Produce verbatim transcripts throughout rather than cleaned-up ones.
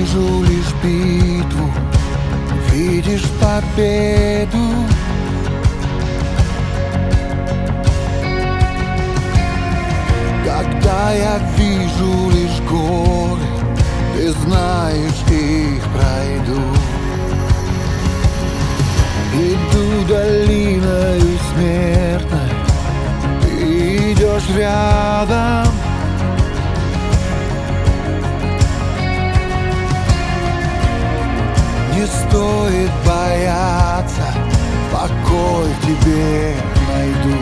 вижу лишь битву, видишь победу. Когда я вижу лишь горы, ты знаешь, их пройду. Иду долиною смертной, ты идешь рядом. Не стоит бояться, покой в тебе найду.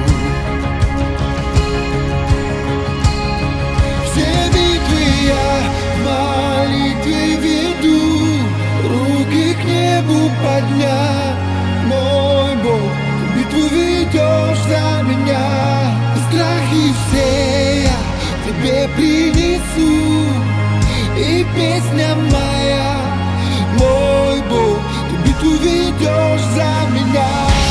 Все битвы я в молитве веду, руки к небу поднять. Мой Бог, ты битву ведешь за меня. Страхи все я тебе принесу, и песня моя. Мой Бог, ты битву ведешь за меня.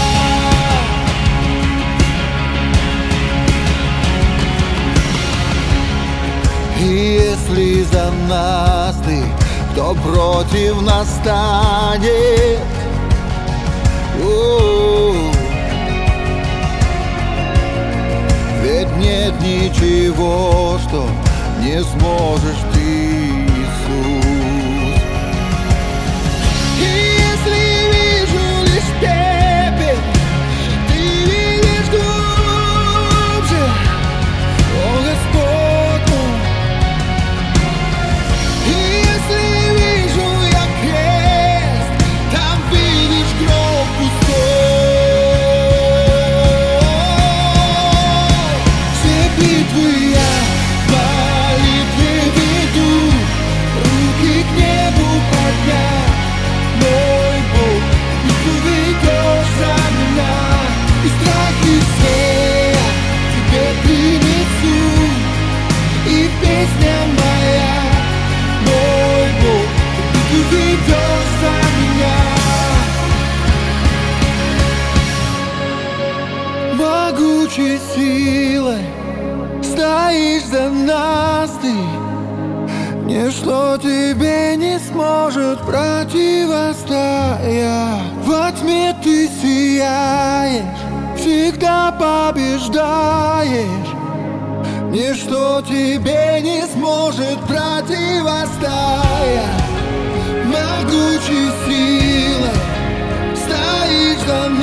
И если за нас ты, кто против нас станет? О-о-о. Ведь нет ничего, что не сможешь ты, Иисус. И если вижу лишь пепел, ты видишь глубже, о Господь мой. И если вижу я крест, там видишь гроб пустой. Все битвы я в молитве веду, руки к небу поднять. Мой Бог, битву ведешь за меня. И страхи все я тебе принесу, и песня моя. Мой Бог, ты битву ведешь за меня. Могучей силой стоишь за нас ты, ничто тебе не сможет противостоять. Во тьме ты сияешь, всегда побеждаешь. Ничто тебе не сможет противостоять. Могучей силой стоишь за